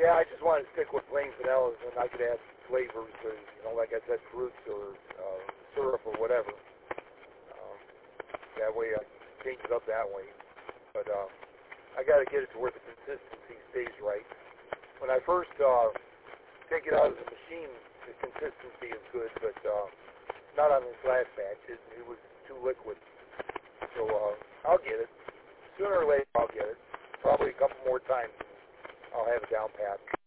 Yeah, I just wanted to stick with plain vanilla, and I could add flavors, or, like I said, fruits or syrup or whatever. That way I can change it up that way. But I got to get it to where the consistency stays right. When I first take it out of the machine, the consistency is good, but not on this last batch. It was too liquid. So I'll get it. Sooner or later I'll get it. Probably a couple more times and I'll have it down pat.